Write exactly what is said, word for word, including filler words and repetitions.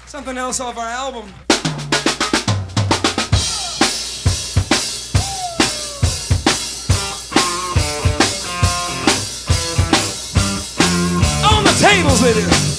Something else off our album. On the tables with you.